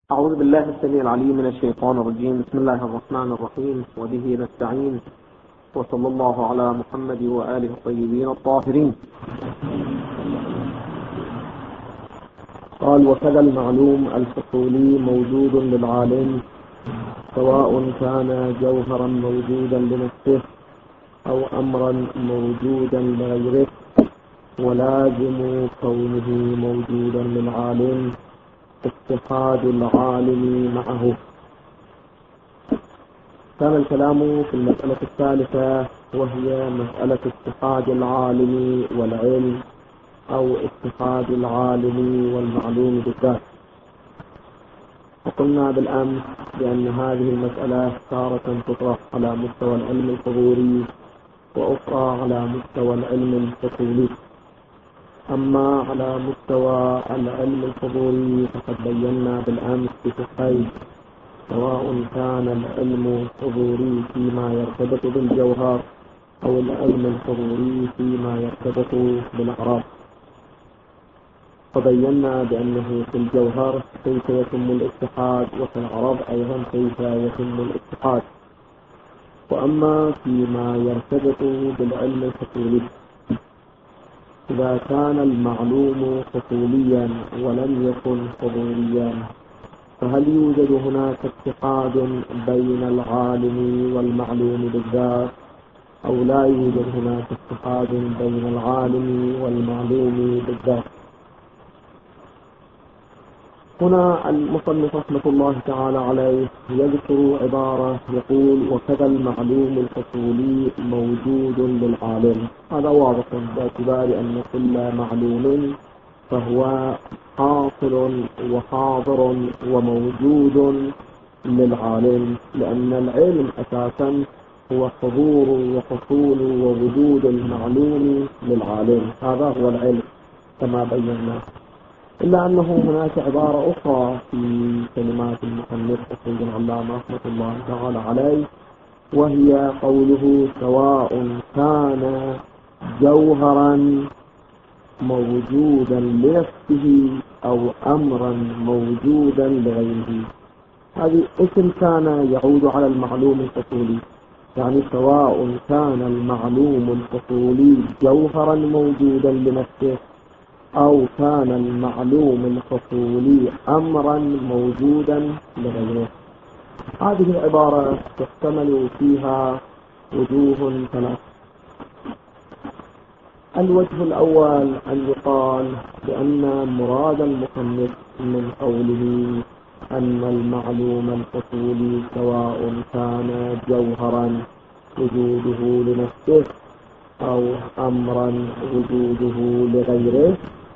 أعوذ بالله السميع العليم من الشيطان الرجيم. بسم الله الرحمن الرحيم، وبه نستعين، وصلى الله على محمد وآله الطيبين الطاهرين. قال: وكذا المعلوم الحصولي موجود للعالم، سواء كان جوهرا موجودا لنفسه أو أمرا موجودا لغيره، ولازم كونه موجودا للعالم اتحاد العالم معه. كان الكلام في المسألة الثالثة، وهي مسألة اتحاد العالم والعلم، أو اتحاد العالم والمعلوم بالذات. وقلنا بالأمس بأن هذه المسألة تارة تطرح على مستوى العلم الحضوري، وأخرى على مستوى العلم الحصولي. أما على مستوى العلم الحضوري فقد بينا بالأمس بشقين، سواء كان العلم الحضوري فيما يرتبط بالجوهر أو العلم الحضوري فيما يرتبط بالأعراض. فبينا بأنه في الجوهر كيف يتم الاتحاد، وفي الأعراض أيضا كيف يتم الاتحاد. وأما فيما يرتبط بالعلم الحصولي، إذا كان المعلوم حصوليا ولم يكن حضوريا، فهل يوجد هناك اتحاد بين العالم والمعلوم بالذات، أو لا يوجد هناك اتحاد بين العالم والمعلوم بالذات؟ هنا المصنف رحمة الله تعالى عليه يذكر عبارة يقول: وكذا المعلوم الحصولي موجود للعالم. هذا واضح باعتبار أن كل معلوم فهو حاصل وحاضر وموجود للعالم، لأن العلم أساسا هو حضور وحصول ووجود المعلوم للعالم. هذا هو العلم كما بينا. إلا أنه هناك عبارة أخرى في كلمات المصنف السيد العلامة رحمة الله تعالى عليه، وهي قوله: سواء كان جوهرا موجودا لنفسه أو أمرا موجودا لغيره. هذه اسم كان يعود على المعلوم الحصولي، يعني سواء كان المعلوم الحصولي جوهرا موجودا لنفسه أو كان المعلوم الحصولي أمرا موجودا لغيره. هذه العبارة تحتمل فيها وجوه ثلاث. الوجه الأول أن يقال بأن مراد المصنف من قوله أن المعلوم الحصولي سواء كان جوهرا وجوده لنفسه أو أمرا وجوده لغيره،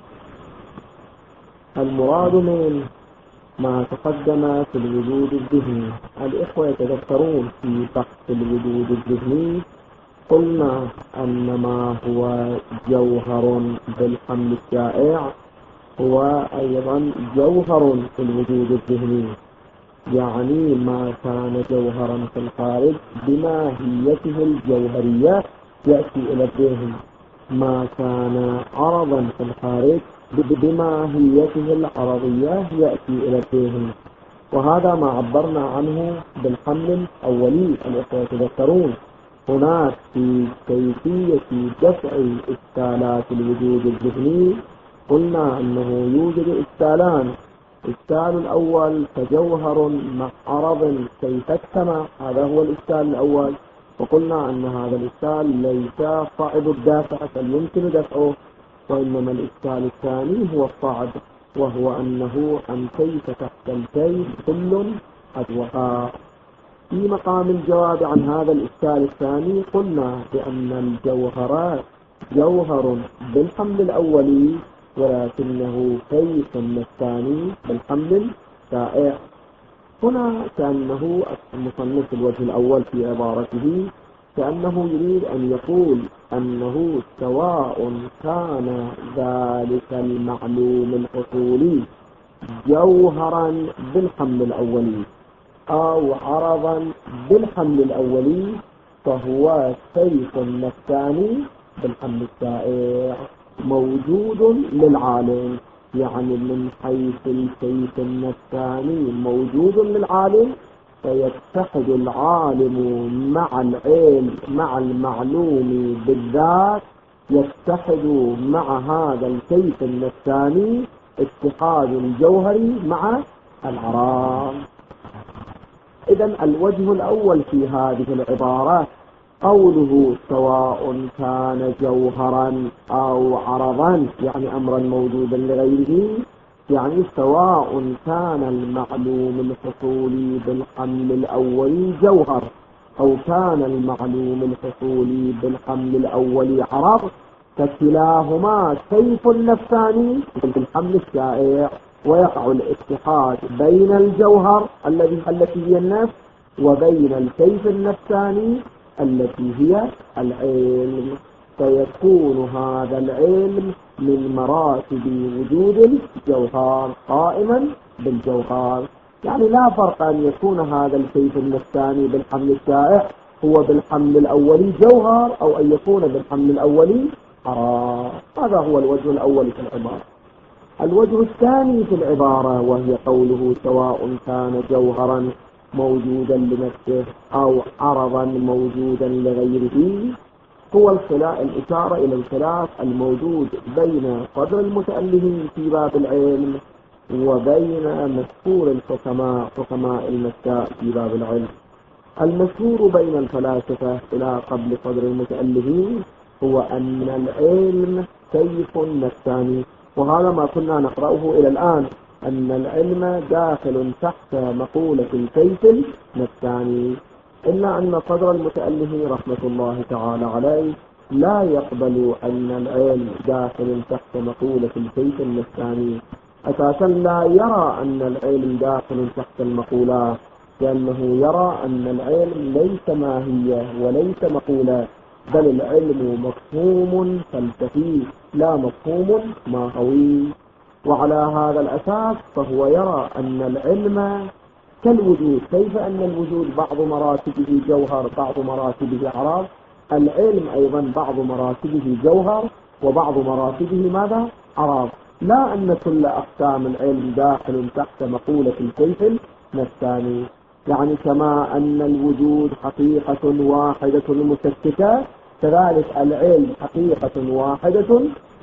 المراد من ما تقدم في الوجود الذهني. الإخوة يتذكرون في بحث الوجود الذهني قلنا أن ما هو جوهر بالحمل الشائع هو أيضا جوهر في الوجود الذهني، يعني ما كان جوهرا في الخارج بماهيته الجوهرية يأتي إلى الذهن، ما كان عرضا في الخارج بماهيته العرضية يأتي إلى الذهن. وهذا ما عبرنا عنه بالحمل الأولي. الإخوة يتذكرون هناك في كيفية دفع إشكالات الوجود الذهني قلنا أنه يوجد إشكالان: الإشكال الأول كجوهر مع عرض كيف اجتمع، هذا هو الإشكال الأول، وقلنا أن هذا الإشكال ليس صعب الدافع فيمكن دفعه، وإنما الإشكال الثاني هو الصعب، وهو أنه عن كيف تحت الكيف كل قد وقع. في مقام الجواب عن هذا الإشكال الثاني قلنا بأن الجوهرات جوهر بالحمل الأولي، ولكنه كيف الثاني بالحمل الشائع. هنا كأنه المصنف الوجه الأول في عبارته كأنه يريد أن يقول أنه سواء كان ذلك المعلوم الحصولي جوهرا بالحمل الأولي أو عرضا بالحمل الأولي، فهو كيف الثاني بالحمل الشائع موجود للعالم. يعني من حيث الكيف النفساني موجود للعالم، فيتحد العالم مع العلم مع المعلوم بالذات، يتحد مع هذا الكيف النفساني اتحاد الجوهري مع العرض. إذن الوجه الأول في هذه العبارة قوله سواء كان جوهرا أو عرضا، يعني أمرا موجودا لغيره، يعني سواء كان المعلوم الحصولي بالحمل الأولي جوهر أو كان المعلوم الحصولي بالحمل الأولي عرض، فكلاهما كيف نفساني بالحمل الشائع، ويقع الاتحاد بين الجوهر التي هي النفس وبين الكيف النفساني التي هي العلم، فيكون هذا العلم من مراتب وجود الجوهر قائما بالجوهر. يعني لا فرق أن يكون هذا الكيف النفساني بالحمل الشائع هو بالحمل الأولي جوهر، أو أن يكون بالحمل الأولي عرض. هذا هو الوجه الأول في العبارة. الوجه الثاني في العبارة وهي قوله سواء كان جوهرا موجودا لنفسه أو عرضا موجودا لغيره، هو الإشارة إلى الخلاف الموجود بين صدر المتألهين في باب العلم وبين مشهور الحكماء حكماء المساء في باب العلم. المشهور بين الفلاسفة إلى قبل صدر المتألهين هو أن العلم كيف نفساني، وهذا ما كنا نقرأه إلى الآن، أن العلم داخل تحت مقولة الكيف النفساني، إلا أن صدر المتألهين رحمة الله تعالى عليه لا يقبل أن العلم داخل تحت مقولة الكيف النفساني، أساسا لا يرى أن العلم داخل تحت المقولات، لأنه يرى أن العلم ليس ماهية وليس مقولة، بل العلم مفهوم فلسفي لا مفهوم ماهوي. وعلى هذا الأساس فهو يرى أن العلم كالوجود، كيف أن الوجود بعض مراتبه جوهر بعض مراتبه عرض، العلم أيضا بعض مراتبه جوهر وبعض مراتبه ماذا؟ عرض. لا أن كل أقسام العلم داخل تحت مقولة الكيف النفساني، يعني كما أن الوجود حقيقة واحدة مشتتة، كذلك العلم حقيقة واحدة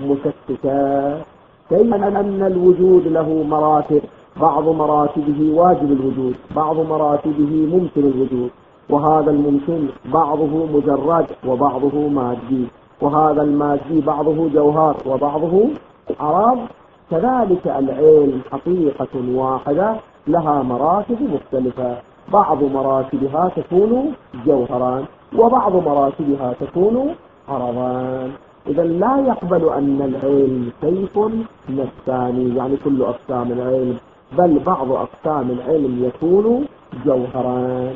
مشتتة. كيف أن الوجود له مراتب، بعض مراتبه واجب الوجود، بعض مراتبه ممكن الوجود، وهذا الممكن بعضه مجرد وبعضه مادي، وهذا المادي بعضه جوهر وبعضه عرض. كذلك العلم حقيقة واحدة لها مراتب مختلفة، بعض مراتبها تكون جوهرا وبعض مراتبها تكون عرضا. إذا لا يقبل أن العلم كيف نفساني، يعني كل أقسام العلم، بل بعض أقسام العلم يكون جوهرا،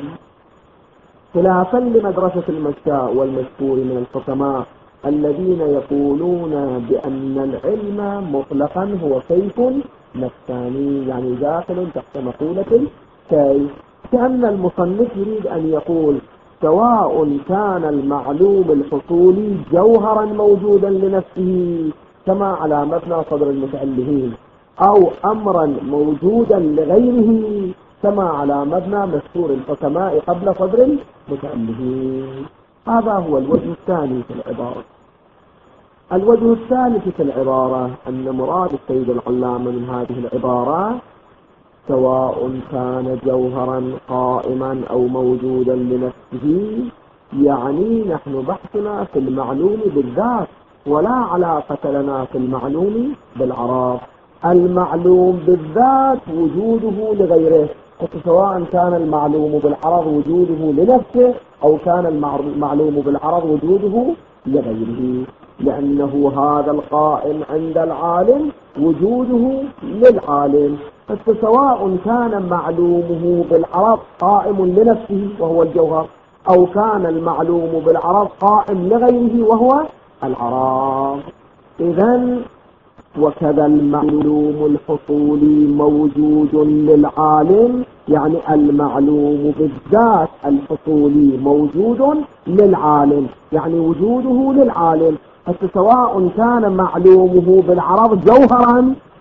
خلافا لمدرسة المشاء والمشهور من الحكماء الذين يقولون بأن العلم مطلقا هو كيف نفساني، يعني داخل تحت مقولة الكيف، كأن المصنف يريد أن يقول سواء كان المعلوم الحصولي جوهرا موجودا لنفسه كما على مبنى صدر المتألهين، أو أمرا موجودا لغيره كما على مبنى مشهور الحكماء قبل صدر المتألهين. هذا هو الوجه الثاني في العبارة. الوجه الثالث في العبارة أن مراد السيد العلامة من هذه العبارة سواء كان جوهرا قائما أو موجودا لنفسه، يعني نحن بحثنا في المعلوم بالذات ولا علاقة لنا في المعلوم بالعرض. المعلوم بالذات وجوده لغيره، سواء كان المعلوم بالعرض وجوده لنفسه أو كان المعلوم بالعرض وجوده لغيره، لأنه هذا القائم عند العالم وجوده للعالم، فسواء كان معلومه بالعرض قائم لنفسه وهو الجوهر، أو كان المعلوم بالعرض قائم لغيره وهو العرض. إذن وكذا المعلوم الحصولي موجود للعالم، يعني المعلوم بالذات الحصولي موجود للعالم، يعني وجوده للعالم، فسواء كان معلومه بالعرض جوهرا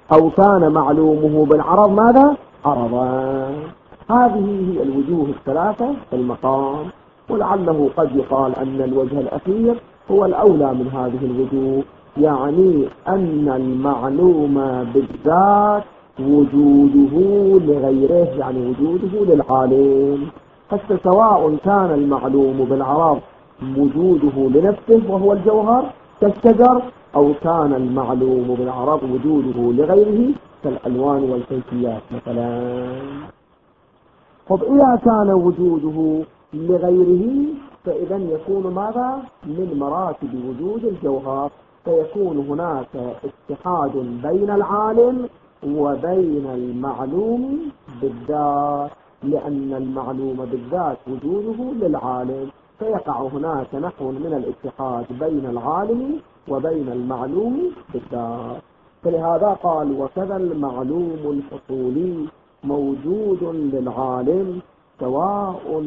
أو كان معلومه بالعرض ماذا؟ عرضا. هذه هي الوجوه الثلاثة في المقام، ولعله قد يقال أن الوجه الأخير هو الأولى من هذه الوجوه، يعني أن المعلوم بالذات وجوده لغيره، يعني وجوده للعالم. حتى سواء كان المعلوم بالعرض وجوده لنفسه وهو الجوهر كالشجر، أو كان المعلوم بالعرض وجوده لغيره كالألوان والكيفيات مثلا. طب إذا كان وجوده لغيره فإذا يكون ماذا؟ من مراتب وجود الجوهر، فيكون هناك اتحاد بين العالم وبين المعلوم بالذات، لأن المعلوم بالذات وجوده للعالم، فيقع هناك نحو من الاتحاد بين العالم وبين المعلوم بالذات. فلهذا قال وكذا المعلوم الحصولي موجود للعالم سواء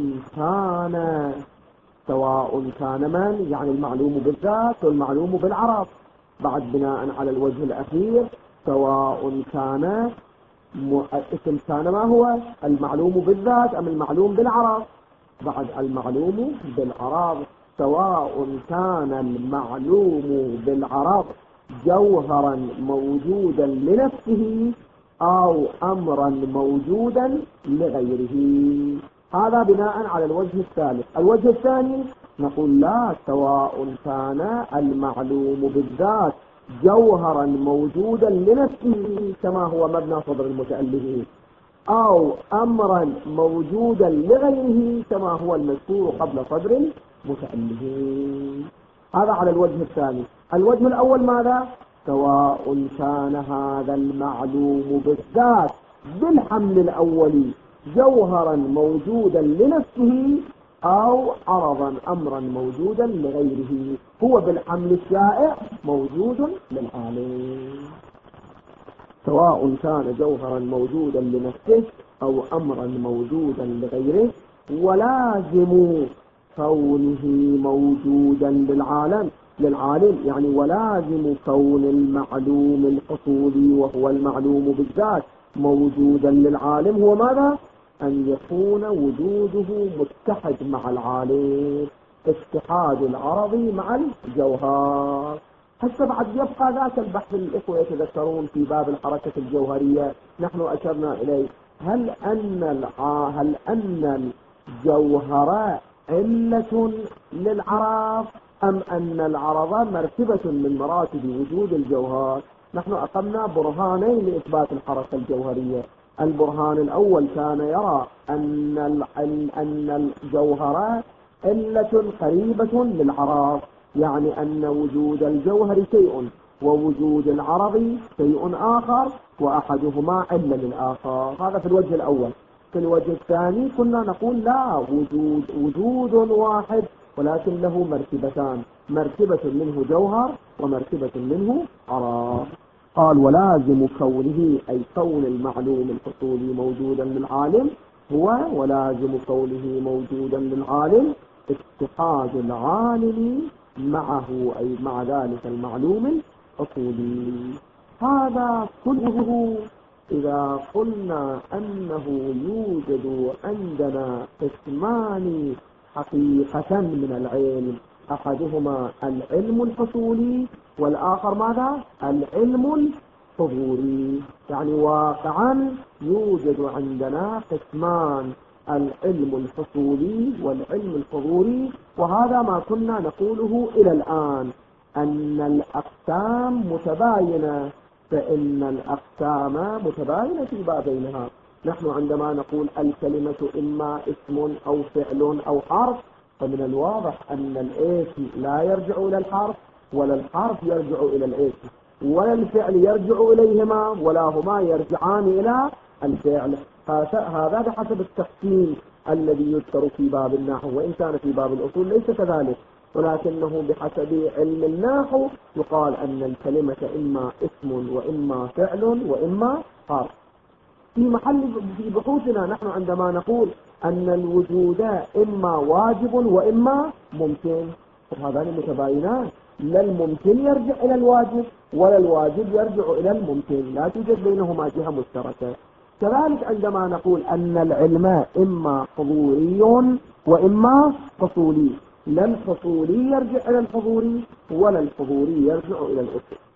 كان من؟ يعني المعلوم بالذات والمعلوم بالعرض. بعد بناء على الوجه الأخير سواء كان اسم كان ما هو؟ المعلوم بالذات أم المعلوم بالعرض؟ بعد المعلوم بالعرض سواء كان المعلوم بالعرض جوهرا موجودا لنفسه أو أمرا موجودا لغيره. هذا بناء على الوجه الثالث. الوجه الثاني نقول لا، سواء كان المعلوم بالذات جوهرا موجودا لنفسه كما هو مبنى صدر المتألفين، أو أمرا موجودا لغيره كما هو المذكور قبل صدر المتألفين. هذا على الوجه الثاني. الوجه الأول ماذا؟ سواء كان هذا المعلوم بالذات بالحمل الأولي جوهرا موجودا لنفسه أو عرضا أمرا موجودا لغيره، هو بالحمل الشائع موجود للعالم. سواء كان جوهرا موجودا لنفسه أو أمرا موجودا لغيره، ولازم كونه موجودا للعالم يعني ولازم كون المعلوم الحصولي وهو المعلوم بالذات موجودا للعالم هو ماذا؟ أن يكون وجوده متحد مع العالم، اتحاد العرض مع الجوهر. حتى بعد يبقى ذاك البحث الإخوة يتذكرون في باب الحركة الجوهرية نحن أشرنا إليه، هل أن الجوهر علة للعرض أم أن العرض مرتبة من مراتب وجود الجوهر؟ نحن أقمنا برهانين لإثبات الحركة الجوهرية. البرهان الأول كان يرى أن الجوهر علة قريبة للعرض، يعني أن وجود الجوهر شيء ووجود العرض شيء آخر وأحدهما علة للآخر. هذا في الوجه الأول. في الوجه الثاني كنا نقول لا، وجود واحد ولكن له مرتبتان، مرتبة منه جوهر ومرتبة منه عرض. قال ولازم كونه أي كون المعلوم الحصولي موجودا للعالم هو ولازم كونه موجودا للعالم اتحاد العالم معه أي مع ذلك المعلوم الحصولي. هذا كله إذا قلنا أنه يوجد عندنا قسمان حقيقة من العلم، أحدهما العلم الحصولي والآخر ماذا؟ العلم الحضوري. يعني واقعا يوجد عندنا قسمان، العلم الحصولي والعلم الحضوري، وهذا ما كنا نقوله إلى الآن أن الأقسام متباينة، فإن الأقسام متباينة في بابينها. نحن عندما نقول الكلمة إما اسم أو فعل أو حرف، فمن الواضح أن الاسم لا يرجع إلى الحرف ولا الحرف يرجع إلى الاسم ولا الفعل يرجع إليهما ولا هما يرجعان إلى الفعل. هذا بحسب التقسيم الذي يذكر في باب النحو، وإن كان في باب الأصول ليس كذلك، ولكنه بحسب علم النحو يقال أن الكلمة إما اسم وإما فعل وإما حرف. في بحوثنا نحن عندما نقول أن الوجود إما واجب وإما ممكن، هذان متباينان، لا الممكن يرجع إلى الواجب ولا الواجب يرجع إلى الممكن، لا توجد بينهما جهة مشتركة. كذلك عندما نقول أن العلم إما حضوري وإما حصولي، لا الحصولي يرجع إلى الحضوري ولا الحضوري يرجع إلى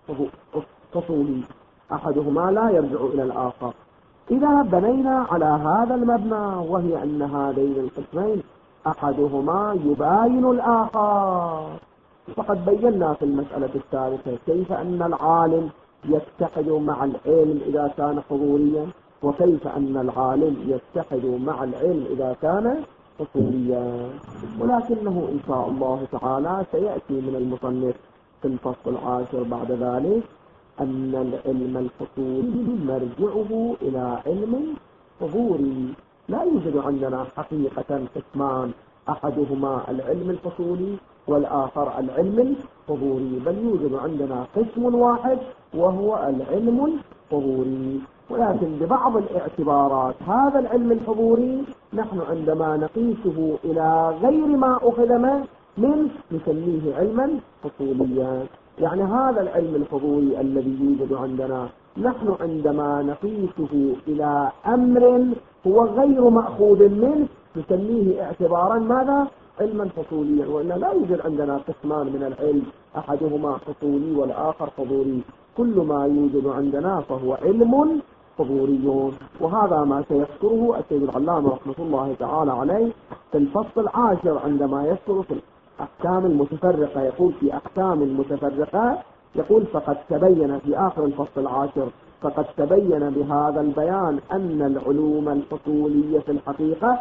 الحصولي، أحدهما لا يرجع إلى الآخر. إذا بنينا على هذا المبنى، وهي أن هذين القسمين أحدهما يباين الآخر، فقد بينا في المسألة الثالثة كيف أن العالم يتحد مع العلم إذا كان حضوريا، وكيف أن العالم يتحد مع العلم إذا كان حصوليا. ولكنه إن شاء الله تعالى سيأتي من المصنف في الفصل العاشر بعد ذلك أن العلم الحصولي مرجعه إلى علم حضوري. لا يوجد عندنا حقيقة قسمان، أحدهما العلم الحصولي والآخر العلم الحضوري، بل يوجد عندنا قسم واحد وهو العلم الحضوري. ولكن ببعض الاعتبارات هذا العلم الحضوري نحن عندما نقيسه إلى غير ما أخذ منه نسميه علما حصوليا. يعني هذا العلم الحضوري الذي يوجد عندنا نحن عندما نقيسه إلى أمر هو غير مأخوذ منه نسميه اعتبارا ماذا؟ علما حصوليا. وإلا لا يوجد عندنا قسمان من العلم أحدهما حصولي والآخر حضوري، كل ما يوجد عندنا فهو علم حضوري. وهذا ما سيذكره السيد العلامة رحمة الله تعالى عليه في الفصل العاشر عندما يذكر في الأحكام المتفرقة. يقول في أحكام المتفرقة، يقول فقد تبين في آخر الفصل العاشر فقد تبين بهذا البيان أن العلوم الحصولية في الحقيقة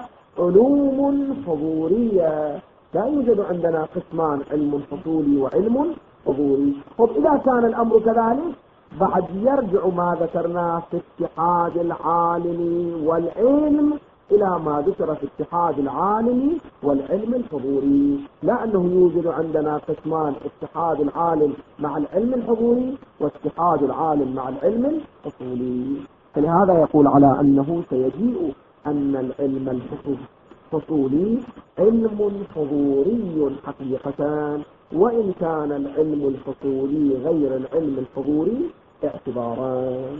علوم حضورية. لا يوجد عندنا قسمان علم حصولي وعلم حضوري. طب إذا كان الأمر كذلك بعد يرجع ما ذكرناه في اتحاد العالم والعلم إلى ما ذكر في اتحاد العالم والعلم الحضوري، لا أنه يوجد عندنا قسمان اتحاد العالم مع العلم الحضوري واتحاد العالم مع العلم الحصولي. فلهذا يقول على أنه سيجيء أن العلم الحصولي علم حضوري حقيقة، وإن كان العلم الحصولي غير العلم الحضوري اعتباران.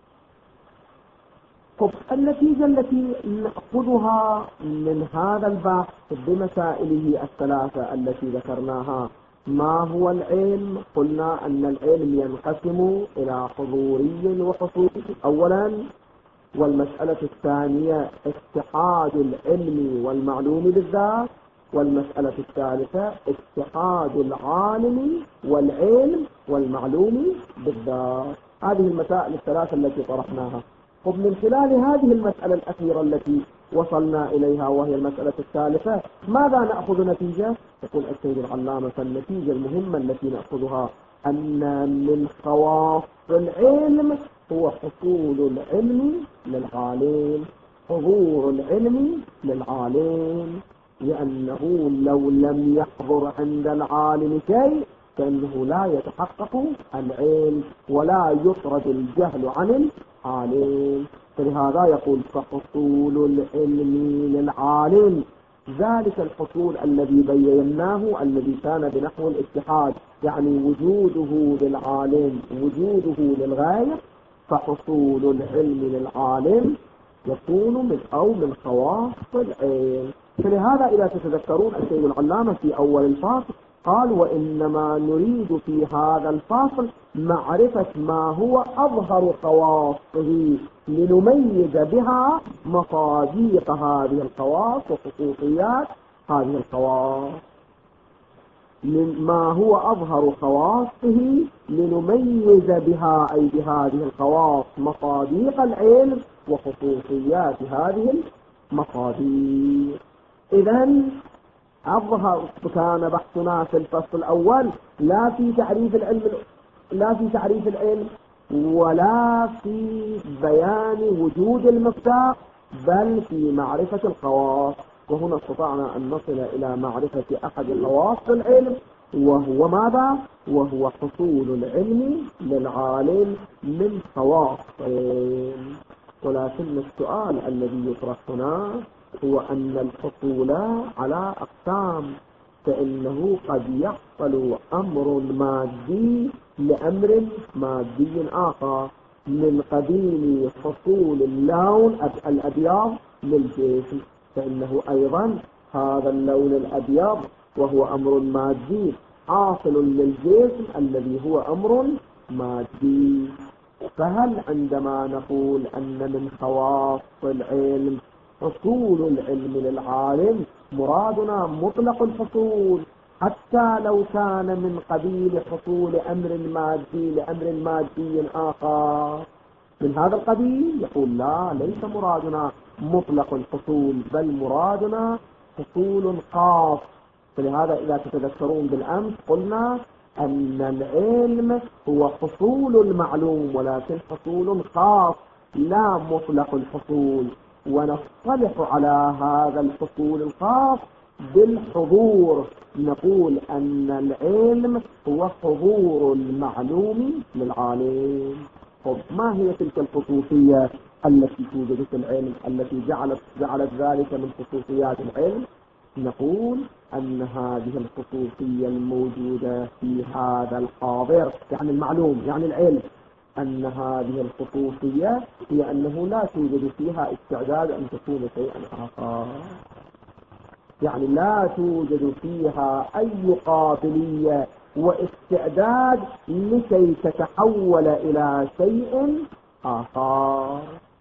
النتيجة التي نأخذها من هذا البحث بمسائله الثلاثة التي ذكرناها، ما هو العلم؟ قلنا أن العلم ينقسم إلى حضوري وحصولي أولا، والمسألة الثانية اتحاد العلم والمعلوم بالذات، والمسألة الثالثة اتحاد العالم والعلم والمعلوم بالذات. هذه المسائل الثلاثة التي طرحناها. ومن خلال هذه المسألة الأخيرة التي وصلنا إليها وهي المسألة الثالثة ماذا نأخذ نتيجة؟ يقول السيد العلامة النتيجة المهمة التي نأخذها أن من خواص العلم هو حصول العلم للعالم، حضور العلم للعالم، لأنه لو لم يحضر عند العالم شيء فإنه لا يتحقق العلم ولا يطرد الجهل عن العالم. فلهذا يقول فحصول العلم للعالم، ذلك الحصول الذي بيناه الذي كان بنحو الاتحاد، يعني وجوده للعالم وجوده للغير، فحصول العلم للعالم يكون من خواص العلم. فلهذا إذا تتذكرون السيد العلامة في أول الفصل قال وإنما نريد في هذا الفصل معرفة ما هو أظهر خواصه لنميز بها مصاديق هذه الخواص وخصوصيات هذه الخواص. ما هو أظهر خواصه لنميز بها أي بهذه الخواص مصاديق العلم وخصوصيات هذه المصاديق. إذن أظهر كان بحثنا في الفصل الأول لا في تعريف العلم ولا في بيان وجود المفتاح، بل في معرفة الخواص. وهنا استطعنا أن نصل إلى معرفة أحد خواص العلم وهو ماذا؟ وهو حصول العلم للعالم من خواص العلم. ولكن السؤال الذي يطرح هنا هو أن الحصول على أقسام، فإنه قد يحصل أمر مادي لأمر مادي آخر من قبيل حصول اللون الأبيض للجسم، فإنه أيضا هذا اللون الأبيض وهو أمر مادي حاصل للجسم الذي هو أمر مادي. فهل عندما نقول أن من خواص العلم حصول العلم للعالم مرادنا مطلق الحصول حتى لو كان من قبيل حصول أمر مادي لأمر مادي آخر من هذا القبيل؟ يقول لا، ليس مرادنا مطلق الحصول، بل مرادنا حصول خاص. فلهذا إذا تتذكرون بالأمس قلنا أن العلم هو حصول المعلوم، ولكن حصول خاص لا مطلق الحصول، ونصطلح على هذا الحصول الخاص بالحضور. نقول أن العلم هو حضور المعلوم للعالم. طب ما هي تلك الخصوصية التي توجد في العلم التي جعلت ذلك من خصوصيات العلم؟ نقول أن هذه الخصوصية الموجودة في هذا الحاضر، يعني المعلوم يعني العلم، أن هذه الخصوصية هي أنه لا توجد فيها استعداد أن تكون شيئا آخر، يعني لا توجد فيها أي قابلية واستعداد لكي تتحول إلى شيء آخر.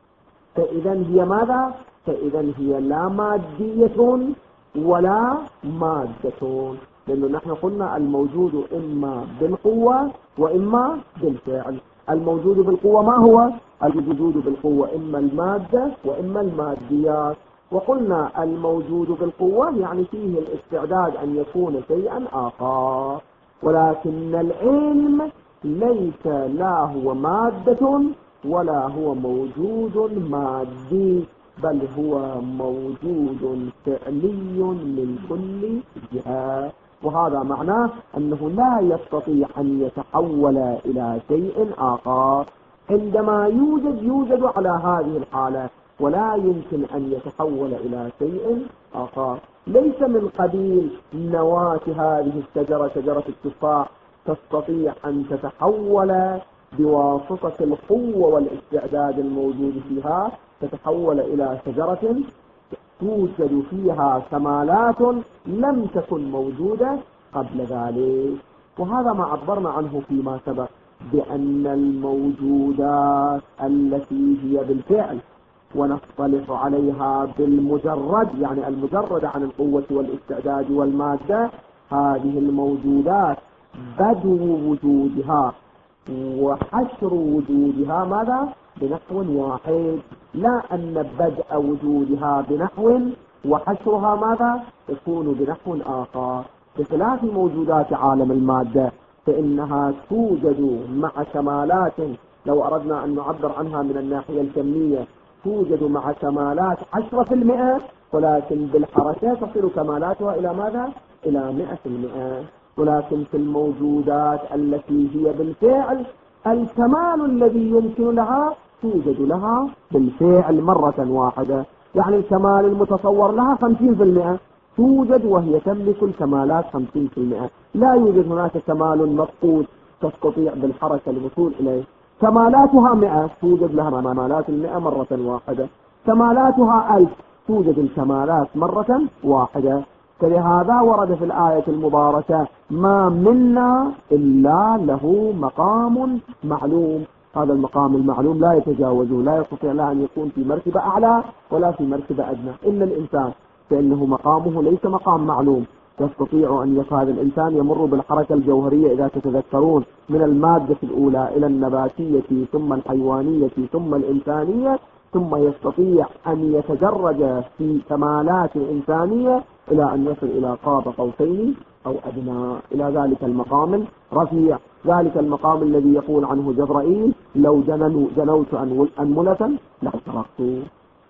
فإذا هي ماذا؟ فإذا هي لا مادية ولا مادة، لأنه نحن قلنا الموجود إما بالقوة وإما بالفعل. الموجود بالقوة ما هو؟ الوجود بالقوة إما المادة وإما الماديات، وقلنا الموجود بالقوة يعني فيه الاستعداد أن يكون شيئا آخر، ولكن العلم ليس لا هو مادة ولا هو موجود مادي، بل هو موجود فعلي من كل جهة. وهذا معناه أنه لا يستطيع أن يتحول إلى شيء آخر. عندما يوجد على هذه الحالة، ولا يمكن أن يتحول إلى شيء آخر. ليس من قبيل نواة هذه الشجرة، شجرة التفاح، تستطيع أن تتحول بواسطة القوة والاستعداد الموجود فيها، تتحول إلى شجرة توجد فيها كمالات لم تكن موجودة قبل ذلك. وهذا ما عبرنا عنه فيما سبق، بأن الموجودات التي هي بالفعل ونصطلح عليها بالمجرد، يعني المجرد عن القوة والاستعداد والمادة، هذه الموجودات بدو وجودها وحشر وجودها ماذا؟ بنحو واحد، لا أن بدء وجودها بنحو وحشرها ماذا؟ يكون بنحو آخر. بخلاف موجودات عالم المادة فإنها توجد مع كمالات، لو أردنا أن نعبر عنها من الناحية الكمية، توجد مع كمالات 10%، ولكن بالحركة تصل كمالاتها إلى ماذا؟ إلى 100%. ولكن في الموجودات التي هي بالفعل الكمال الذي يمكن لها توجد لها بالفعل مرة واحدة، يعني الكمال المتصور لها 50% توجد وهي تملك الكمالات 50%. لا يوجد هناك كمال مفقود تستطيع بالحركة الوصول إليه. كمالاتها 100 توجد لها كمالات 100 مرة واحدة، كمالاتها 1000 توجد الكمالات مرة واحدة. فلهذا ورد في الآية المباركة: ما منا إلا له مقام معلوم. هذا المقام المعلوم لا يتجاوزه، لا يستطيع لا أن يكون في مرتبة أعلى ولا في مرتبة أدنى إلا الإنسان، فإنه مقامه ليس مقام معلوم. يستطيع أن يكون هذا الإنسان يمر بالحركة الجوهرية إذا تتذكرون من المادة الأولى إلى النباتية ثم الحيوانية ثم الإنسانية، ثم يستطيع أن يتدرج في كمالات إنسانية إلى أن يصل إلى قاب قوسين أو أدنى، إلى ذلك المقام الرفيع، ذلك المقام الذي يقول عنه جبرائيل: لو جنوت أنملة لاحترقت.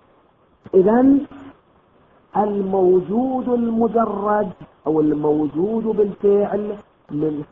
إذن الموجود المجرد أو الموجود بالفعل من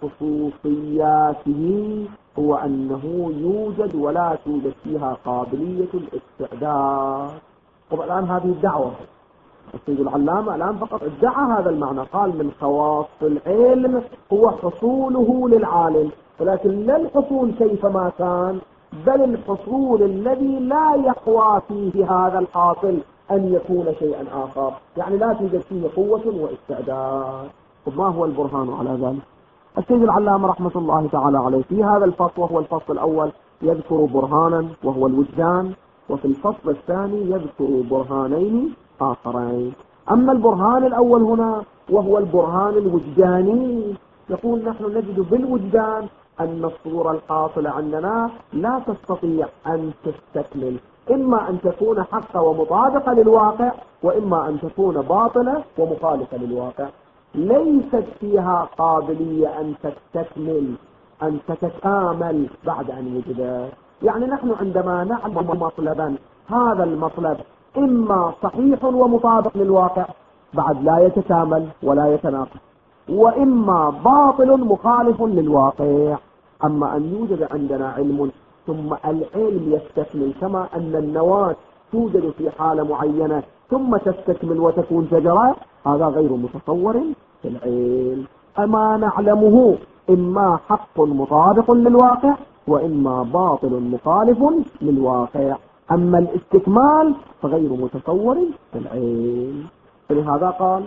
خصوصياته هو أنه يوجد ولا توجد فيها قابلية الاستعداد. طب الآن هذه الدعوة السيد العلامة الآن فقط ادعى هذا المعنى، قال من خواص العلم هو حصوله للعالم، ولكن لا الحصول كيفما كان، بل الحصول الذي لا يقوى فيه هذا الحاصل أن يكون شيئا آخر، يعني لا توجد فيه قوة واستعداد. ما هو البرهان على ذلك؟ السيد العلامة رحمة الله تعالى عليه في هذا الفصل، وهو الفصل الأول، يذكر برهانا وهو الوجدان، وفي الفصل الثاني يذكر برهانين آخرين. أما البرهان الأول هنا وهو البرهان الوجداني، يقول نحن نجد بالوجدان أن الصورة الحاصلة عندنا لا تستطيع أن تستكمل، إما أن تكون حقة ومطابقة للواقع، وإما أن تكون باطلة ومخالفة للواقع، ليست فيها قابلية أن تستكمل، أن تتكامل بعد أن وجدت. يعني نحن عندما نعلم مطلبا، هذا المطلب إما صحيح ومطابق للواقع بعد لا يتكامل ولا يتناقض، وإما باطل مخالف للواقع. أما أن يوجد عندنا علم ثم العلم يستكمل، كما أن النواة توجد في حالة معينة ثم تستكمل وتكون شجرة، هذا غير متصور في العلم. أما نعلمه إما حق مطابق للواقع وإما باطل مخالف للواقع، أما الاستكمال فغير متصور في العلم. فلهذا قال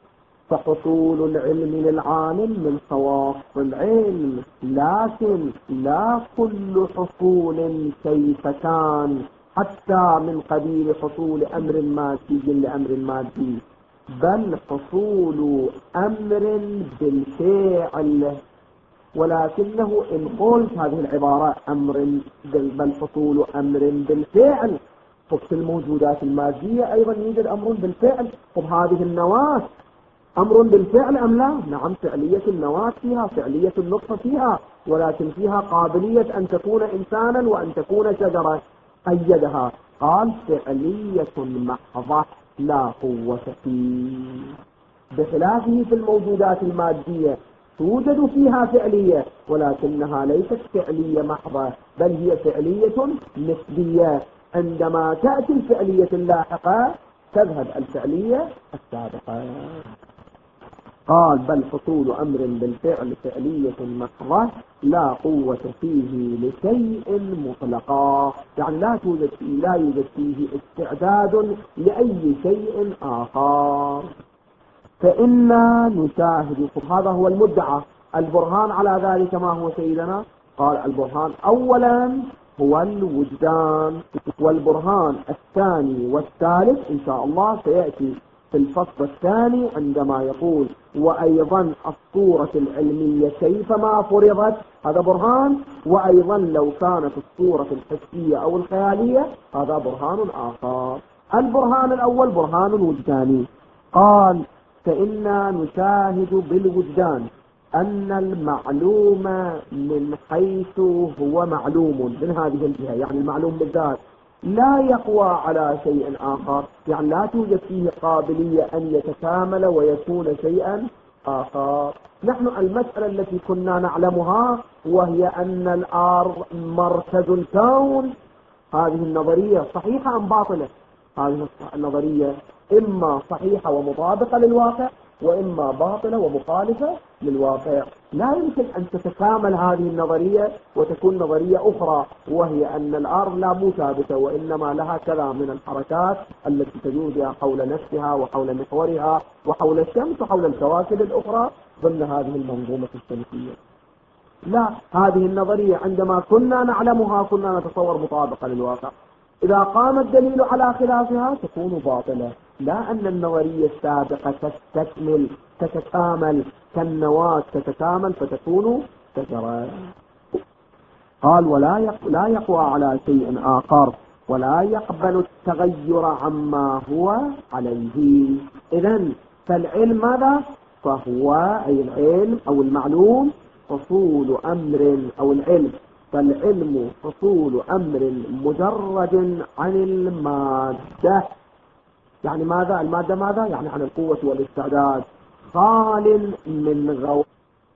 فحصول العلم للعالم من خواص العلم، لكن لا كل حصول كيف كان، حتى من قبيل حصول أمر مادي لأمر مادي، بل حصول أمر بالفعل. ولكنه إن قلت هذه العبارة بل حصول أمر بالفعل، في الموجودات المادية أيضا يوجد أمر بالفعل. هذه النواة أمر بالفعل أم لا؟ نعم، فعلية النواة فيها، فعلية النطفة فيها، ولكن فيها قابلية أن تكون إنسانا وأن تكون شجرة. أيدها قال فعلية محضة لا قوة فيه، بخلافه في الموجودات المادية توجد فيها فعلية، ولكنها ليست فعلية محضة، بل هي فعلية نسبية. عندما تأتي الفعلية اللاحقة تذهب الفعلية السابقة. قال بل حصول أمر بالفعل فعلية محضة لا قوة فيه لشيء مطلقا، يعني لا يوجد فيه استعداد لأي شيء آخر. فإنا نشاهد، هذا هو المدعى. البرهان على ذلك ما هو سيدنا؟ قال البرهان أولا هو الوجدان، والبرهان الثاني والثالث إن شاء الله سيأتي في الفصل الثاني عندما يقول وأيضا الصورة العلمية كيفما فرضت، هذا برهان، وأيضا لو كانت الصورة الحسية أو الخيالية هذا برهان آخر. البرهان الأول برهان وجداني. قال فإنا نشاهد بالوجدان أن المعلوم من حيث هو معلوم من هذه الجهة، يعني المعلوم بالذات لا يقوى على شيء آخر، يعني لا توجد فيه قابلية أن يتكامل ويكون شيئا آخر. نحن المسألة التي كنا نعلمها وهي أن الأرض مركز الكون، هذه النظرية صحيحة أم باطلة؟ هذه النظرية إما صحيحة ومطابقة للواقع وإما باطلة ومخالفة للواقع. لا يمكن أن تتكامل هذه النظرية وتكون نظرية أخرى، وهي أن الأرض لا مو ثابتة وإنما لها كذا من الحركات التي تدور بها حول نفسها وحول محورها وحول الشمس وحول الكواكب الأخرى ضمن هذه المنظومة الشمسية. لا، هذه النظرية عندما كنا نعلمها كنا نتصور مطابقة للواقع، إذا قام الدليل على خلافها تكون باطلة. لا أن النظرية السابقة تستكمل تتكامل كالنواة تتكامل فتكون شجرة. قال لا يقوى على شيء آخر ولا يقبل التغير عما هو عليه. إذن فالعلم ماذا؟ فهو أي العلم أو المعلوم حصول أمر أو العلم، فالعلم حصول أمر مجرد عن المادة. يعني ماذا؟ المادة ماذا؟ يعني عن القوة والاستعداد، خال من غوث.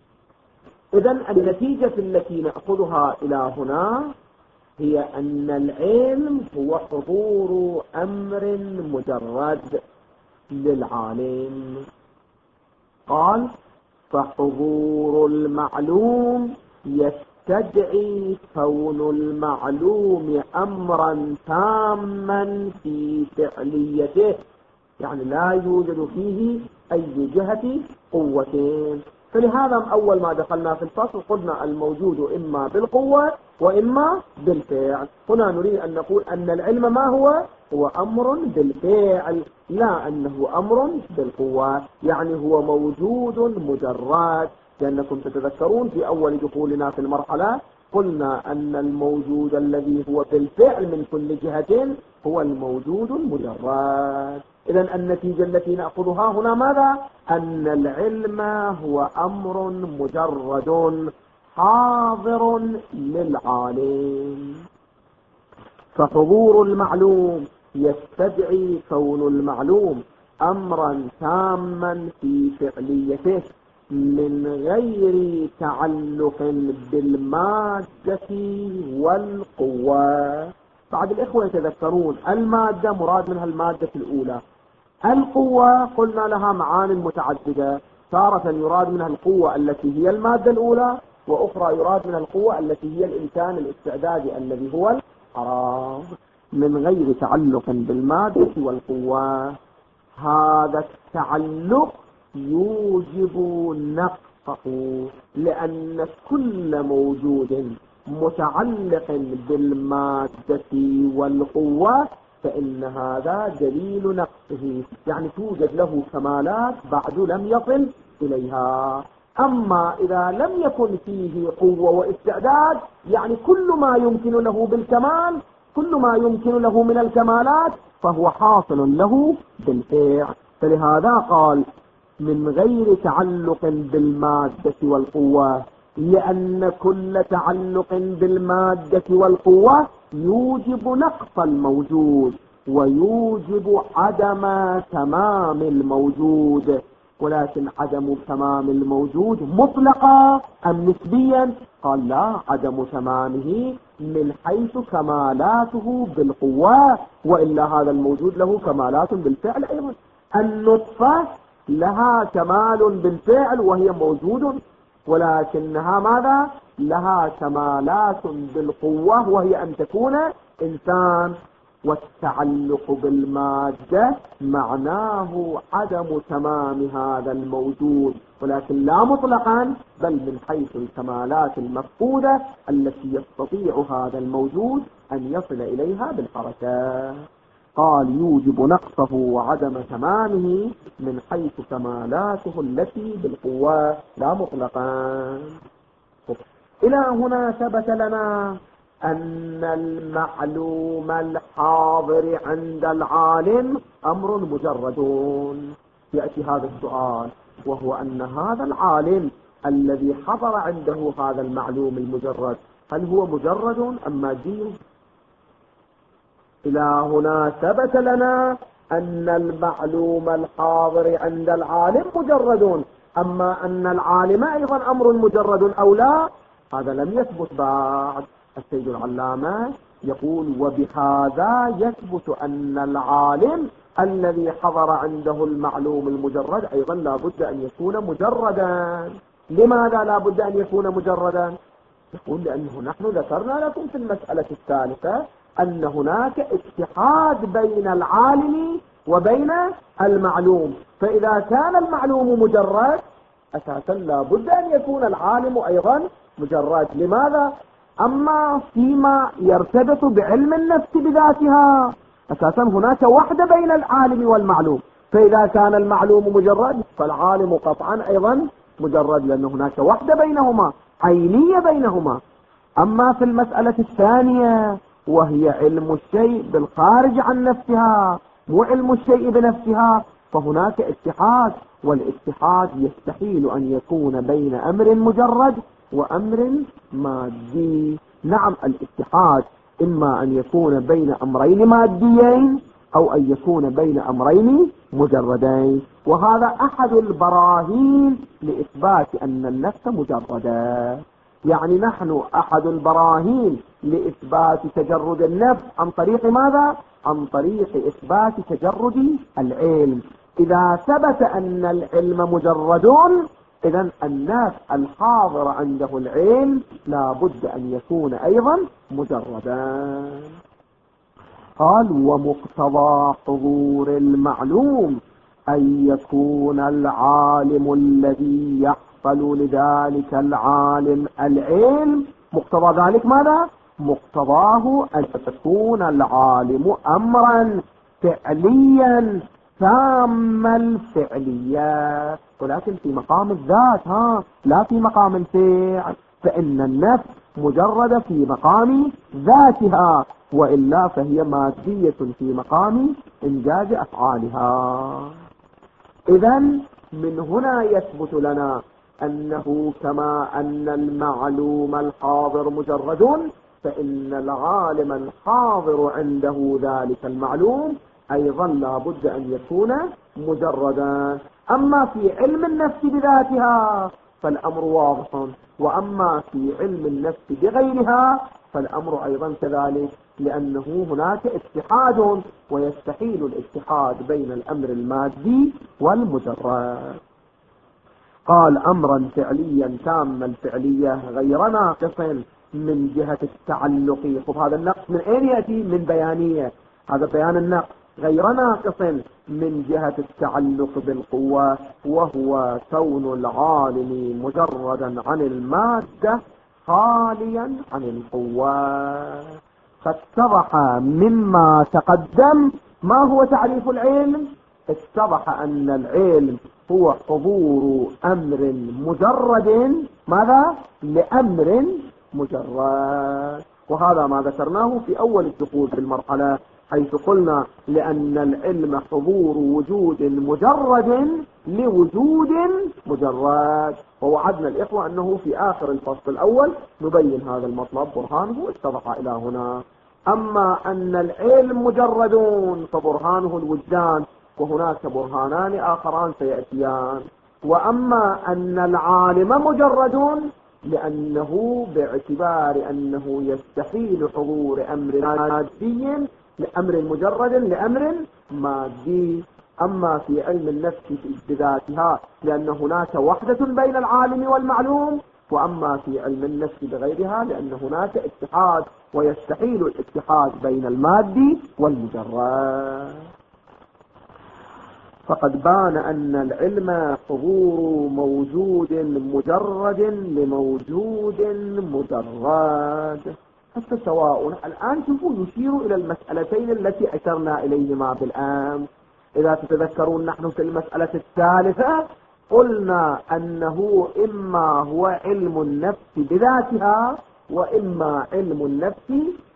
إذن النتيجة التي نأخذها إلى هنا هي أن العلم هو حضور أمر مجرد، للعالم. قال فحضور المعلوم يستدعي كون المعلوم أمرا تاما في فعليته، يعني لا يوجد فيه أي جهة قوتين. فلهذا أول ما دخلنا في الفصل قلنا الموجود إما بالقوة وإما بالفعل. هنا نريد أن نقول أن العلم ما هو أمر بالفعل، لا أنه أمر بالقوة، يعني هو موجود مجرد. لأنكم تتذكرون في أول دخولنا في المرحلة قلنا أن الموجود الذي هو بالفعل من كل جهة هو الموجود المجرد. إذن النتيجة التي نأخذها هنا ماذا؟ أن العلم هو أمر مجرد حاضر للعالم. فحضور المعلوم يستدعي كون المعلوم أمرا تاما في فعليته من غير تعلق بالمادة والقوة. بعض الإخوة يتذكرون المادة مراد منها المادة الأولى. القوة قلنا لها معان متعددة، تارة يراد منها القوة التي هي المادة الأولى، وأخرى يراد منها القوة التي هي الإمكان الاستعدادي الذي هو الحرام، من غير تعلق بالمادة والقوة. هذا التعلق يوجب نقصه، لأن كل موجود متعلق بالمادة والقوة فإن هذا دليل نقصه، يعني توجد له كمالات بعد لم يصل إليها. أما إذا لم يكن فيه قوة واستعداد، يعني كل ما يمكن له بالكمال، كل ما يمكن له من الكمالات فهو حاصل له بالفعل. فلهذا قال من غير تعلق بالمادة والقوة، لأن كل تعلق بالمادة والقوة يوجب نقص الموجود ويوجب عدم تمام الموجود. ولكن عدم تمام الموجود مطلقا أم نسبيا؟ قال لا، عدم تمامه من حيث كمالاته بالقوة، وإلا هذا الموجود له كمالات بالفعل أيضا. النطفة لها كمال بالفعل وهي موجود، ولكنها ماذا؟ لها كمالات بالقوة وهي أن تكون إنسان. والتعلق بالمادة معناه عدم تمام هذا الموجود، ولكن لا مطلقا، بل من حيث الكمالات المفقودة التي يستطيع هذا الموجود أن يصل إليها بالحركة. قال يوجب نقصه وعدم تمامه من حيث كمالاته التي بالقوة لا مطلقا. إلى هنا ثبت لنا أن المعلوم الحاضر عند العالم أمر مجرد. يأتي هذا السؤال، وهو أن هذا العالم الذي حضر عنده هذا المعلوم المجرد هل هو مجرد أم مادي؟ إلى هنا ثبت لنا أن المعلوم الحاضر عند العالم مجرد، أما أن العالم أيضا أمر مجرد أو لا هذا لم يثبت بعد. السيد العلامة يقول وبهذا يثبت أن العالم الذي حضر عنده المعلوم المجرد أيضا لا بد أن يكون مجردا. لماذا لا بد أن يكون مجردا؟ يقول لأنه نحن ذكرنا لكم في المسألة الثالثة أن هناك اتحاد بين العالم وبين المعلوم، فإذا كان المعلوم مجرد أساسا لا بد أن يكون العالم أيضا مجرد. لماذا؟ أما فيما يرتبط بعلم النفس بذاتها أساسا هناك وحدة بين العالم والمعلوم، فإذا كان المعلوم مجرد فالعالم قطعا أيضا مجرد، لأن هناك وحدة بينهما عينية بينهما. أما في المسألة الثانية وهي علم الشيء بالخارج عن نفسها مو علم الشيء بنفسها، فهناك اتحاد، والاتحاد يستحيل أن يكون بين أمر مجرد وأمر مادي. نعم الاتحاد إما أن يكون بين أمرين ماديين أو أن يكون بين أمرين مجردين، وهذا أحد البراهين لإثبات أن النفس مجردة. يعني نحن أحد البراهين لإثبات تجرد النفس عن طريق ماذا؟ عن طريق إثبات تجرد العلم. إذا ثبت أن العلم مجرد، إذن الناس الحاضر عنده العلم لا بد أن يكون أيضا مجردا. قال ومقتضى حضور المعلوم أن يكون العالم الذي يحصل لذلك العالم العلم، مقتضى ذلك ماذا؟ مقتضاه أن يكون العالم أمرا فعليا تام الفعلية، ولكن في مقام الذات لا في مقام الفعل، فإن النفس مجردة في مقام ذاتها، وإلا فهي مادية في مقام إنجاز أفعالها. إذن من هنا يثبت لنا أنه كما أن المعلوم الحاضر مجرد، فإن العالم الحاضر عنده ذلك المعلوم أيضا لا بد أن يكون مجردا. أما في علم النفس بذاتها فالأمر واضح، وأما في علم النفس بغيرها فالأمر أيضا كذلك، لأنه هناك اتحاد، ويستحيل الاتحاد بين الأمر المادي والمجرد. قال أمرا فعليا تام الفعلية غير ناقص من جهة التعلق. خب هذا النقص من أين يأتي؟ من بيانية، هذا بيان النقص. غير ناقص من جهة التعلق بالقوة، وهو كون العالم مجردا عن المادة خاليا عن القوة. فاتضح مما تقدم ما هو تعريف العلم. اتضح أن العلم هو حضور أمر مجرد ماذا؟ لأمر مجرد، وهذا ما ذكرناه في أول الدخول في المرحلة، حيث قلنا لأن العلم حضور وجود مجرد لوجود مجرد، ووعدنا الإخوة أنه في آخر الفصل الأول نبين هذا المطلب برهانه اتضح إلى هنا. أما أن العلم مجرد فبرهانه الوجدان، وهناك برهانان آخران سيأتيان. وأما أن العالم مجرد لأنه باعتبار أنه يستحيل حضور أمر مادي لأمر مجرد لأمر مادي. أما في علم النفس بذاتها لأن هناك وحدة بين العالم والمعلوم، وأما في علم النفس بغيرها لأن هناك اتحاد، ويستحيل الاتحاد بين المادي والمجرد. فقد بان أن العلم حضور موجود مجرد لموجود مجرد. حتى سواء الآن شوفوا يشير إلى المسألتين التي أشرنا إليهما بالأمس. إذا تتذكرون نحن في المسألة الثالثة قلنا أنه إما هو علم النفس بذاتها وإما علم النفس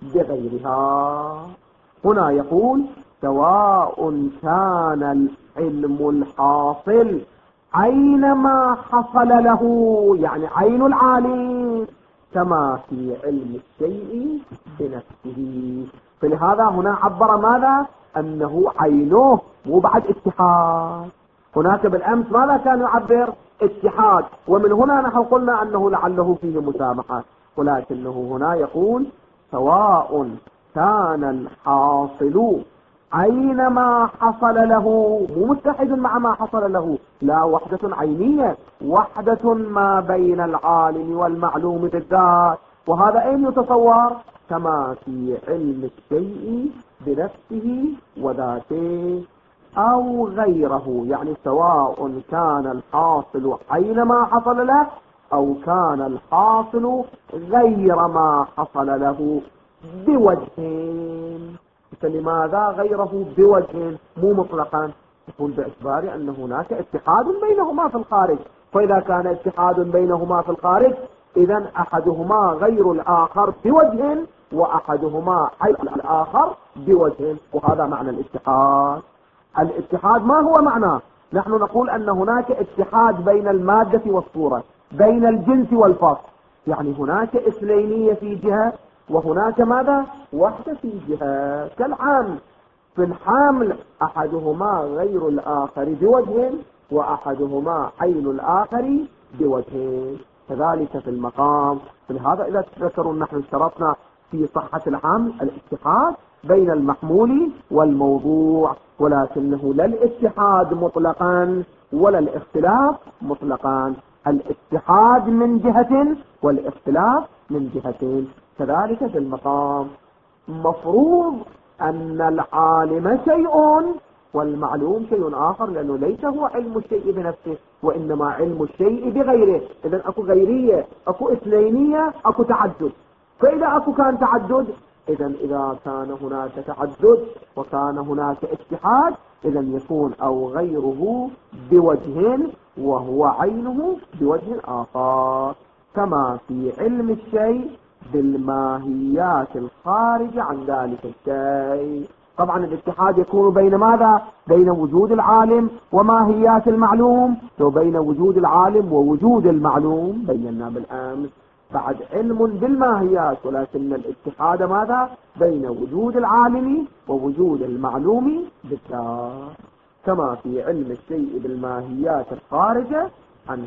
بغيرها. هنا يقول سواء كان العلم الحاصل أينما حصل له، يعني عين العالم، كما في علم الشيء بنفسه. فلهذا هنا عبر ماذا؟ أنه عينه مو بعد اتحاد. هناك بالأمس ماذا كان يعبر؟ اتحاد، ومن هنا نحن قلنا أنه لعله فيه مسامحة، ولكنه هنا يقول سواء كان الحاصل أينما حصل له، مو متحد مع ما حصل له، لا، وحدة عينية، وحدة ما بين العالم والمعلوم بالذات. وهذا أين يتصور؟ كما في علم الشيء بنفسه وذاته أو غيره، يعني سواء كان الحاصل أينما حصل له أو كان الحاصل غير ما حصل له بوجهين. فلماذا غيره بوجه مو مطلقا؟ يقول باعتبار أن هناك اتحاد بينهما في الخارج، فإذا كان اتحاد بينهما في الخارج إذن أحدهما غير الآخر بوجه وأحدهما غير الآخر بوجه، وهذا معنى الاتحاد. الاتحاد ما هو معناه؟ نحن نقول أن هناك اتحاد بين المادة والصورة، بين الجنس والفصل، يعني هناك اثنينية في جهة وهناك ماذا؟ وحدة في جهة. كالعام، في الحامل أحدهما غير الآخر بوجه وأحدهما عين الآخر بوجه، كذلك في المقام. فلهذا إذا تذكرون نحن اشترطنا في صحة الحامل الاتحاد، بين المحمول والموضوع، ولكنه لا الاتحاد مطلقا ولا الاختلاف مطلقا، الاتحاد من جهة والاختلاف من جهتين. كذلك في المقام مفروض أن العالم شيء والمعلوم شيء آخر، لأنه ليس هو علم الشيء بنفسه وإنما علم الشيء بغيره. إذن أكو غيرية، أكو اثنينية، أكو تعدد. فإذا أكو كان تعدد، إذن إذا كان هناك تعدد وكان هناك اتحاد، إذن يكون أو غيره بوجه وهو عينه بوجه آخر، كما في علم الشيء بالماهيات الخارجة عن ذلك الشيء. طبعا الاتحاد يكون بين ماذا؟ بين وجود العالم وماهيات المعلوم، وبين وجود العالم ووجود المعلوم بينا بالأمس. بعد علم بالماهيات، ولكن الاتحاد ماذا؟ بين وجود العالم ووجود المعلوم بالذات، كما في علم الشيء بالماهيات الخارجة عنه.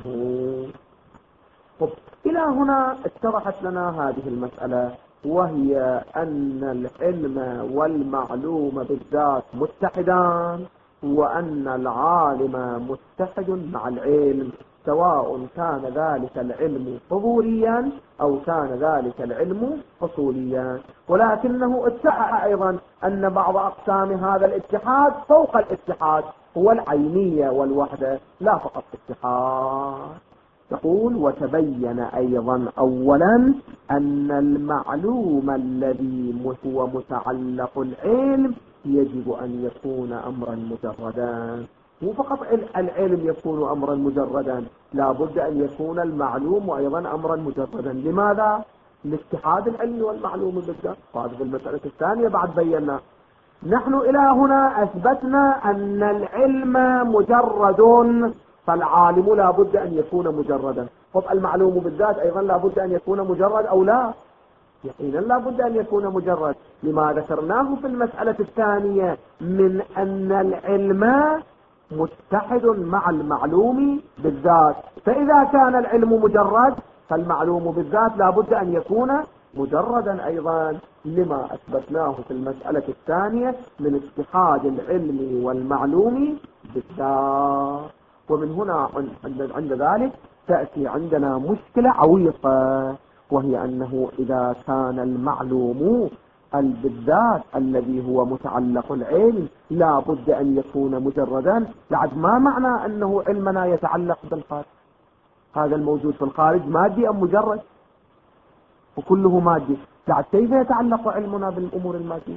طب إلى هنا اتضحت لنا هذه المسألة، وهي أن العلم والمعلوم بالذات متحدان، وأن العالم متحد مع العلم، سواء كان ذلك العلم حضوريا أو كان ذلك العلم حصوليا. ولكنه اتضح أيضا أن بعض أقسام هذا الاتحاد فوق الاتحاد، هو العينية والوحدة، لا فقط اتحاد. تقول وتبين أيضا أولا أن المعلوم الذي هو متعلق العلم يجب أن يكون أمرا مجردا. مو فقط العلم يكون أمرا مجردا، لا بد أن يكون المعلوم أيضا أمرا مجردا. لماذا؟ لاتحاد العلم والمعلوم بالذات. هذه المسألة الثانية بعد بينا. نحن إلى هنا أثبتنا أن العلم مجرد، فالعالم لا بد أن يكون مجردا. طب المعلوم بالذات أيضا لا بد أن يكون مجرد أو لا؟ يقينا لا بد أن يكون مجرد، لما ذكرناه في المسألة الثانية من أن العلم متحد مع المعلوم بالذات. فإذا كان العلم مجرد فالمعلوم بالذات لا بد أن يكون مجردا أيضا، لما أثبتناه في المسألة الثانية من اتحاد العلم والمعلوم بالذات. ومن هنا عند ذلك تأتي عندنا مشكلة عويصة، وهي أنه إذا كان المعلوم بالذات الذي هو متعلق العلم لا بد أن يكون مجردا، بعد ما معنى أنه علمنا يتعلق بالخارج؟ هذا الموجود في الخارج مادي أم مجرد؟ وكله مادي، بعد كيف يتعلق علمنا بالأمور المادية؟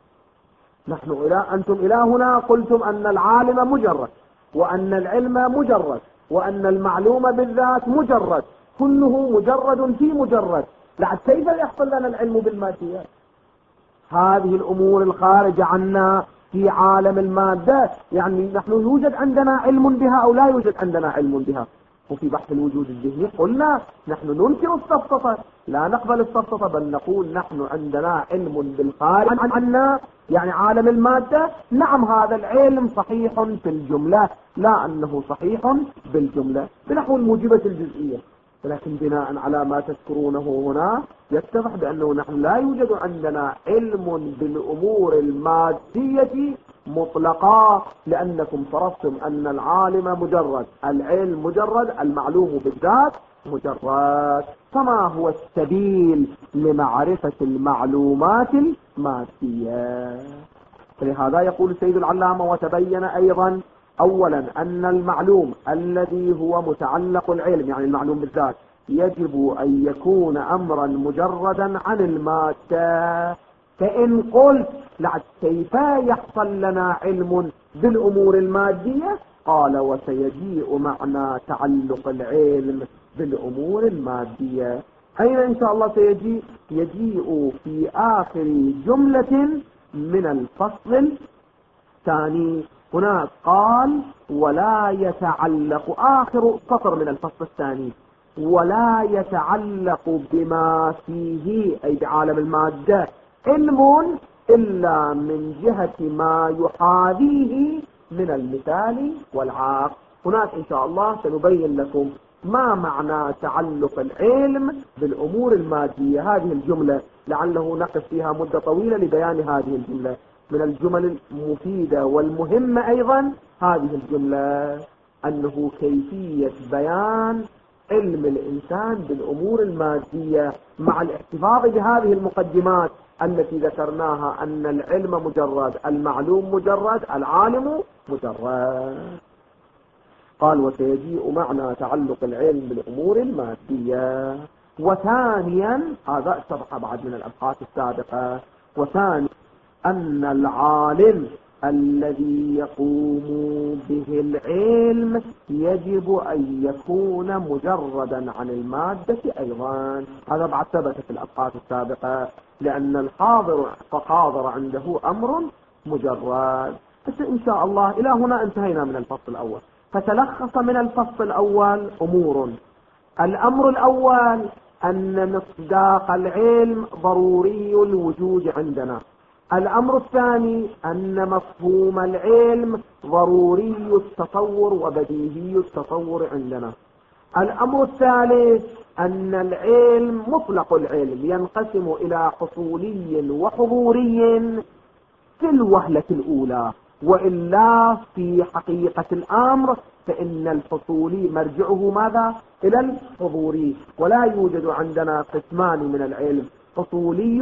أنتم إلى هنا قلتم أن العالم مجرد، وأن العلم مجرد، وأن المعلوم بالذات مجرد، كله مجرد في مجرد، بعد كيف يحصل لنا العلم بالماديات؟ هذه الأمور الخارجة عنا في عالم المادة، يعني نحن يوجد عندنا علم بها أو لا يوجد عندنا علم بها. وفي بحث الوجود الذهني قلنا نحن ننكر السفسطة، لا نقبل السفسطة، بل نقول نحن عندنا علم بالخارج عنا، يعني عالم المادة. نعم هذا العلم صحيح في الجملة، لا أنه صحيح بالجملة بنحو الموجبة الجزئية، ولكن بناء على ما تذكرونه هنا يتضح بأنه نحن لا يوجد عندنا علم بالأمور المادية مطلقا، لأنكم فرضتم أن العالم مجرد، العلم مجرد، المعلوم بالذات مجرد. فما هو السبيل لمعرفة المعلومات المادية؟ فلهذا يقول سيد العلامة وتبين أيضا أولا أن المعلوم الذي هو متعلق العلم، يعني المعلوم بالذات، يجب أن يكون أمرا مجردا عن المادة. فإن قلت كيف يحصل لنا علم بالأمور المادية؟ قال وسيجيء معنى تعلق العلم بالأمور المادية. أين إن شاء الله سيجيء؟ يجيء في آخر جملة من الفصل الثاني. هناك قال ولا يتعلق، آخر سطر من الفصل الثاني، ولا يتعلق بما فيه أي بعالم المادة علم إلا من جهة ما يحاذيه من المثال والعقل. هناك إن شاء الله سنبين لكم ما معنى تعلق العلم بالأمور المادية؟ هذه الجملة لعله نقف فيها مدة طويلة لبيان هذه الجملة. من الجمل المفيدة والمهمة أيضا هذه الجملة، أنه كيفية بيان علم الإنسان بالأمور المادية مع الاحتفاظ بهذه المقدمات التي ذكرناها، أن العلم مجرد، المعلوم مجرد، العالم مجرد. قال وسيجيء معنى تعلق العلم بالأمور المادية. وثانيا، هذا اتضح بعد من الأبحاث السابقة، وثانيا أن العالم الذي يقوم به العلم يجب أن يكون مجردا عن المادة أيضا. هذا بعد ثبت في الأبحاث السابقة، لأن الحاضر فحاضر عنده أمر مجرد. بس إن شاء الله إلى هنا انتهينا من الفصل الأول. فتلخص من الفصل الأول أمور. الأمر الأول أن مصداق العلم ضروري الوجود عندنا. الأمر الثاني أن مفهوم العلم ضروري التصور وبديهي التصور عندنا. الأمر الثالث أن العلم مطلق العلم ينقسم إلى حصولي وحضوري في الوهلة الأولى، وإلا في حقيقة الأمر فإن الحصولي مرجعه ماذا؟ إلى الحضوري، ولا يوجد عندنا قسمان من العلم، حصولي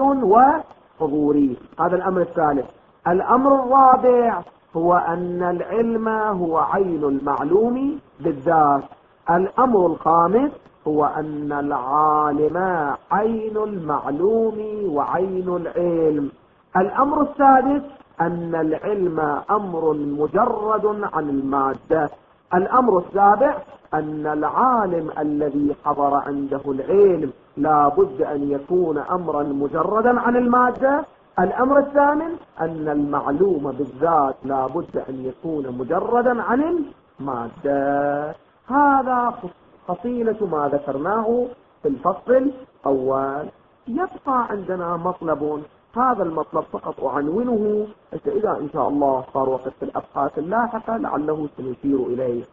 وحضوري. هذا الأمر الثالث. الأمر الرابع هو أن العلم هو عين المعلوم بالذات. الأمر الخامس هو أن العالم عين المعلوم وعين العلم. الأمر السادس أن العلم أمر مجرد عن المادة. الأمر السابع أن العالم الذي حضر عنده العلم لا بد أن يكون أمرا مجردا عن المادة. الأمر الثامن أن المعلوم بالذات لا بد أن يكون مجردا عن المادة. هذا فصيلة ما ذكرناه في الفصل الأول. يبقى عندنا مطلب، هذا المطلب فقط أعنونه، إذا إن شاء الله صار وقت في الأبحاث اللاحقة لعله سنشير إليه.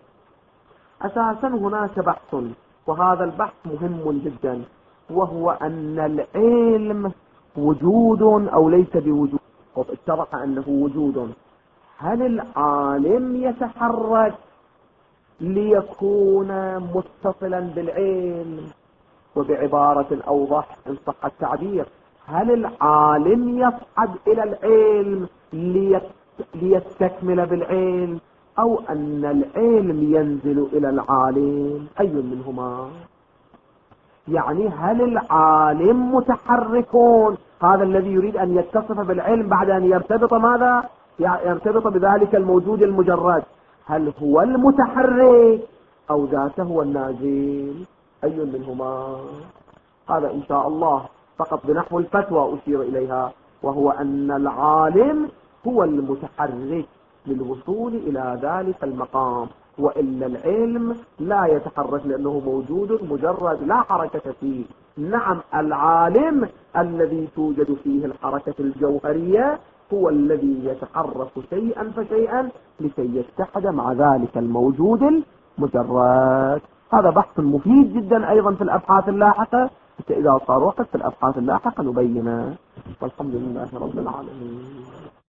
أساسا هناك بحث، وهذا البحث مهم جدا، وهو أن العلم وجود أو ليس بوجود. اتضح أنه وجود. هل العالم يتحرك ليكون متصلا بالعلم؟ وبعبارة أوضح إن صح التعبير، هل العالم يصعد إلى العلم ليستكمل بالعلم، أو أن العلم ينزل إلى العالم؟ أي منهما؟ يعني هل العالم متحركون، هذا الذي يريد أن يتصف بالعلم بعد أن يرتبط ماذا؟ يرتبط بذلك الموجود المجرد، هل هو المتحرك أو ذاته هو النازل؟ أي منهما؟ هذا إن شاء الله فقط بنحو الفتوى أشير إليها، وهو أن العالم هو المتحرك للوصول إلى ذلك المقام، وإلا العلم لا يتحرك لأنه موجود مجرد لا حركة فيه. نعم، العالم الذي توجد فيه الحركة الجوهرية هو الذي يتحرك شيئا فشيئا لكي يتحد مع ذلك الموجود المجرد. هذا بحث مفيد جدا أيضا في الأبحاث اللاحقة، إذا صار وقت في الأبحاث اللاحقة نبينه. والحمد لله رب العالمين.